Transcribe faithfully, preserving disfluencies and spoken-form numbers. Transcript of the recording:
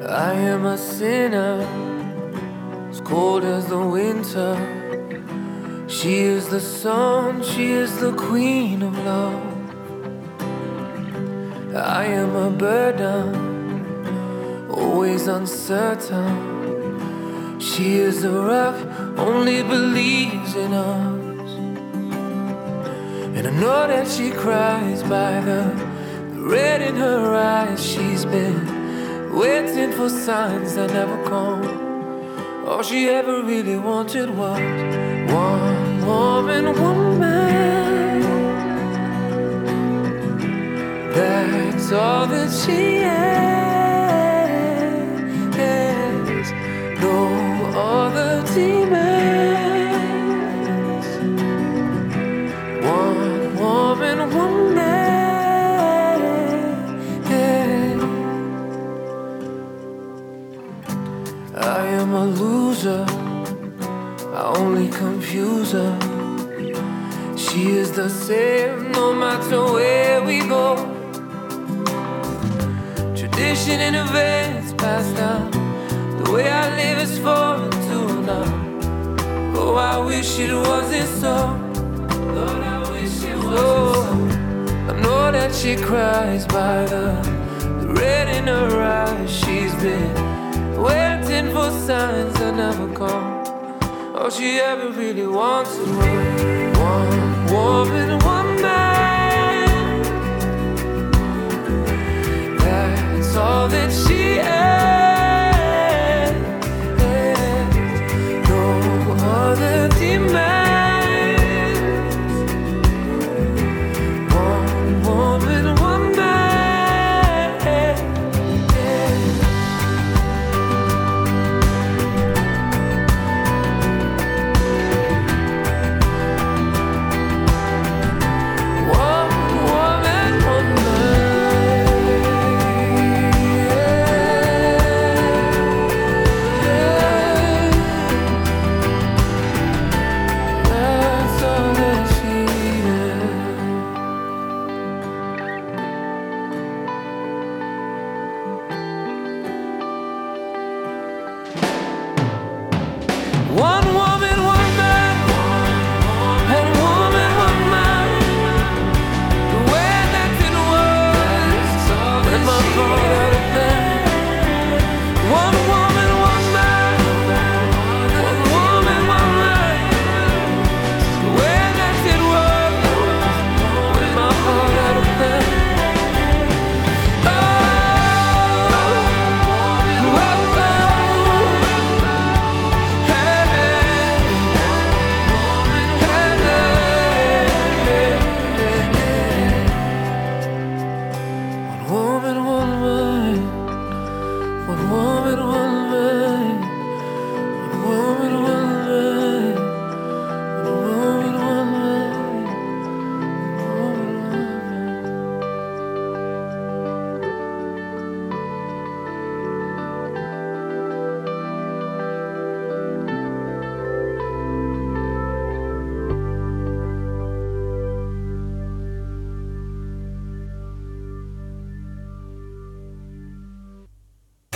I am a sinner, as cold as the winter. She is the sun, she is the queen of love. I am a burden, always uncertain. She is the rock, only believes in us. And I know that she cries by the, the red in her eyes. She's been waiting for signs that never come. All she ever really wanted was one woman, one man. That's all that she has. No other demands. One woman, one man. I am a loser, I only confuse her. She is the same no matter where we go. Tradition and events passed down. The way I live is foreign to now. Oh, I wish it wasn't so. Lord, I wish it wasn't so. I know that she cries by the, the red in her eyes. She's been waiting for signs that never come. All she ever really wants is one woman, one